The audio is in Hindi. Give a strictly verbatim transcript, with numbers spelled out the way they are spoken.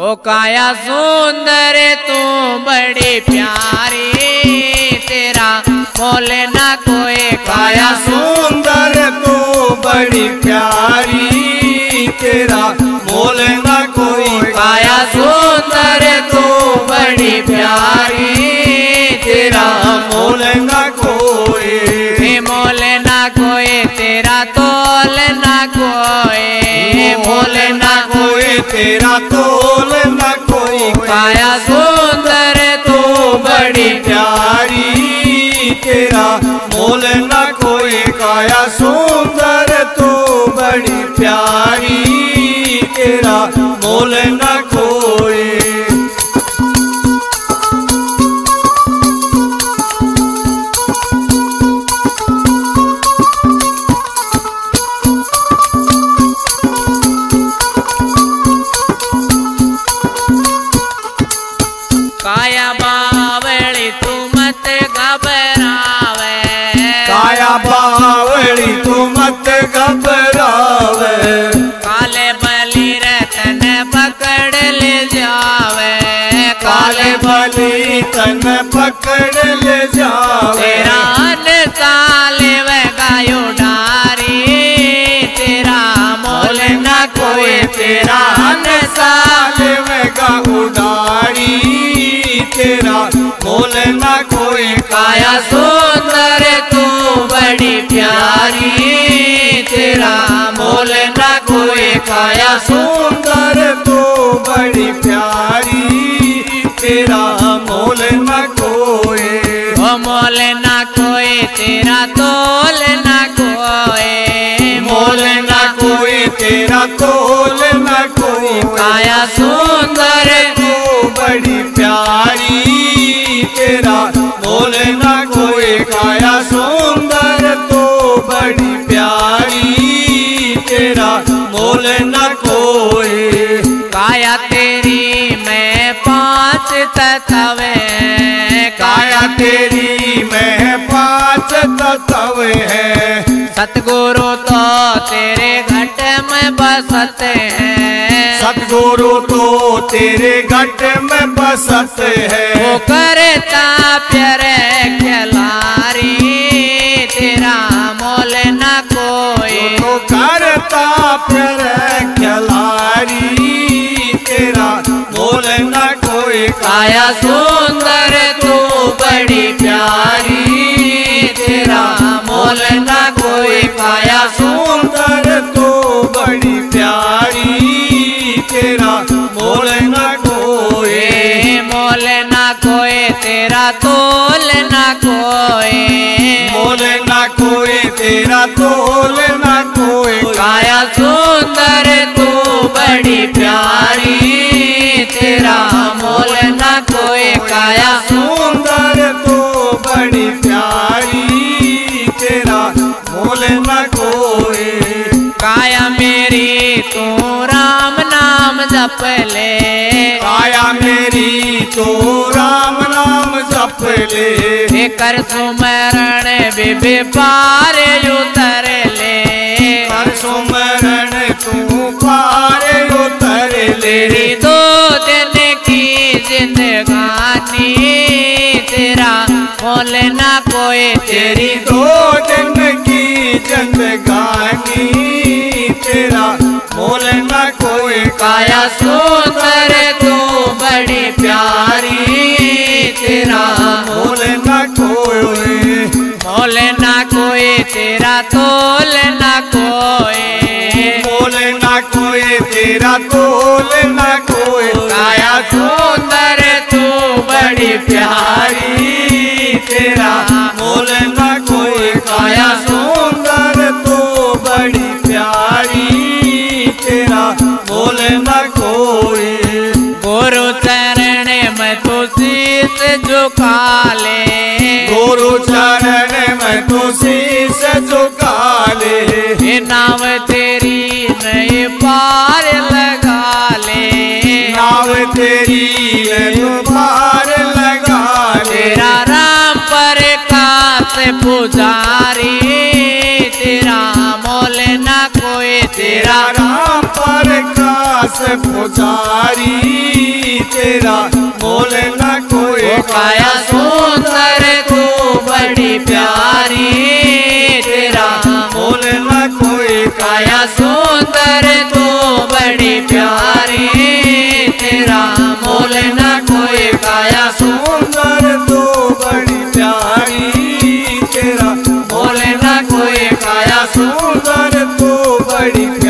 ओ काया सुंदर तू बड़ी प्यारी, तेरा मोल ना कोई। काया सुंदर तू बड़ी प्यारी, तेरा मोल ना कोई। काया सुंदर तू बड़ी प्यारी, तेरा मोल ना कोई। हे मोल ना कोई, तेरा तोल ना कोई। मोल ना कोई, तेरा तोल ना कोई। काया सुंदर तू बड़ी प्यारी, तेरा मोल ना कोई। काया सुंदर तू बड़ी प्यारी, तेरा मोल ना कोई। काया बावली तू मत घबरावे। काया बावली तू मत घबरावे। काले बली रतन पकड़ ले जावे। काले बली तन पकड़ ले जावे। तेरा अन साले व गायो डारी, तेरा मोल ना कोई। तेरा अन साले व गायो डारी, तेरा मोल ना कोई। काया सुंदर तू बड़ी प्यारी, तेरा मोल ना कोई। काया सुंदर तू बड़ी प्यारी, तेरा मोल ना कोई। ओ मोल ना कोई, तेरा तोल ना कोई। मोल ना कोई, तेरा तोल ना कोई। काया सुंदर तू बड़ी प्यारी, तेरा मोल ना कोई। काया सुंदर तू बड़ी प्यारी, तेरा मोल ना कोई। काया तेरी मैं पांच तत्वे। काया तेरी मैं पांच तत्वे है। सतगुरु तो तेरे घट में बसते हैं। सतगुरु तो तेरे घट में बसते हैं। वो करता प्यार खिलारी, तेरा मोल ना कोई। तो करता प्यार खिलारी, तेरा मोल ना कोई। काया सुंदर तू बड़ी प्यारी, तेरा मोल ना कोई। काया सुंदर तू बड़ी प्यारी, तेरा मोल ना कोई। मोल ना कोई, तेरा तोल ना कोई। मोल ना कोई, तेरा तोल ना कोई। काया सुंदर तू बड़ी प्यारी, तेरा मोल ना कोई। काया सुंदर तू बड़ी प्यारी, तेरा मोल ना कोई। काया मेरी तू राम नाम जप ले। काया मेरी तो राम नाम जप ले। कर सुमरण बिबे पार उतर ले। कर सुमरण तू पार उतर ले। तेरी दो दिन की जिंदगानी, तेरा मोल ना कोई। तेरी दो दिन की जिंदगानी, तेरा मोल ना कोई। काया सुंदर तू बड़ी प्यारी, तेरा मोल ना कोई। मोल ना कोई, तेरा तोल ना कोई। मोल ना कोई, तेरा तोल ना कोई। काया सुंदर तू बड़ी प्यारी, तेरा मोल ना कोई। काया सुंदर तू बड़ी प्यारी, तेरा मोल ना कोई। गुरु चरण में तू शीस झुका ले। गुरु चरण में तू शीस झुका ले। ये नाम तेरी नई पार लगा ले। नाव तेरी तू पार लगा ले। तेरा राम पर काश पुजारी, तेरा मोल ना कोई। तेरा तेरा राम पर काश पुजारी, तेरा मोल ना कोई। ओ काया सुंदर तू बड़ी प्यारी, तेरा मोल ना कोई। काया सुंदर तू बड़ी प्यारी, तेरा मोल ना कोई। काया सुंदर तो बड़ी प्यारी, तेरा मोल ना कोई। काया सुंदर तो बड़ी